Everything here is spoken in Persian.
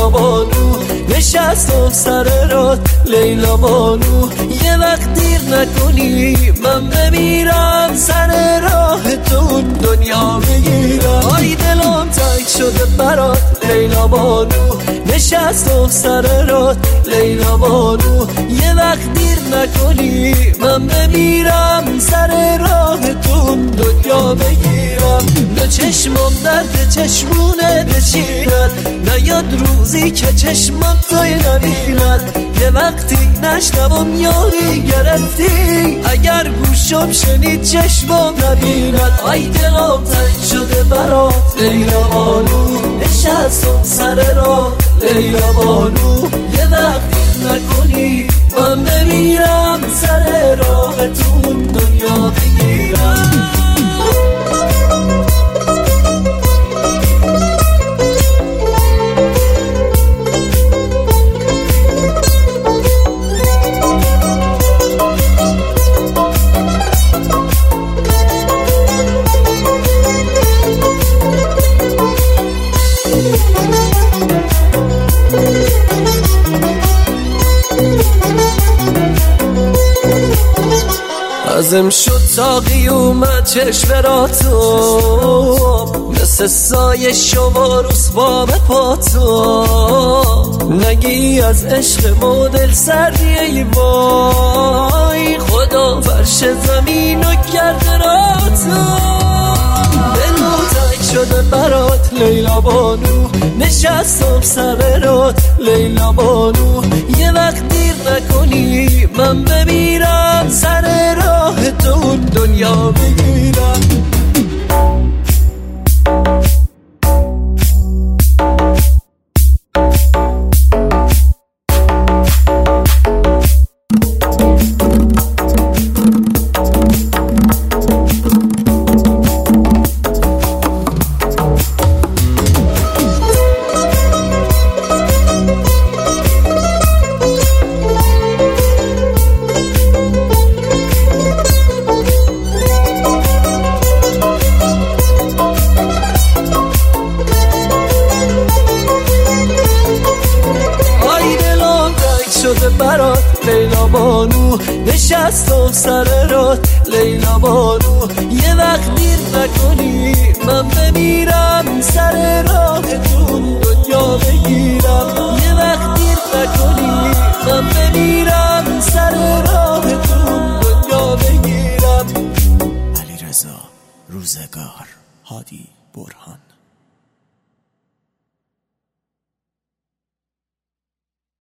لیلا بانو نشستم سر راه لیلا بانو یه وقت دیر نکنی من بمیرم سر راه تو دنیا بگیرم آی دلم تنگ شده برات لیلا بانو نشستم سر راه لیلا بانو یه وقت دیر نکنی من بمیرم سر راه تو دنیا بگیرم دو چشمم درد چشمونه بچیرد نیاد روزی که چشمم توی نبیند یه وقتی نشنوم یاری گرفتی اگر گوشم شنید چشمم نبیند آی دلم تنگ شده برات لیلا بانو نشستم سر راه لیلا بانو یه وقتی نکنی من بمیرم سر راه تو دنیا بگیرم ازم شد تاقی اومد چشم را تو مثل سایه شما رسوا به پا تو نگی از عشق مدل سردی ای وای خدا فرش زمین و کرده را تو دلو تنگ شده برات لیلا بانو نشستم سر رات لیلا بانو یه وقت دیر نکنی من بمیرم سر راه تو دنیا بگیرم برات لیلا بانو نشستم سر رات لیلا بانو یه وقت دیر نکنی من بمیرم سر راه تو دنیا بگیرم یه وقت دیر نکنی من بمیرم سر راه تو دنیا بگیرم. علیرضا روزگار، هادی برهان.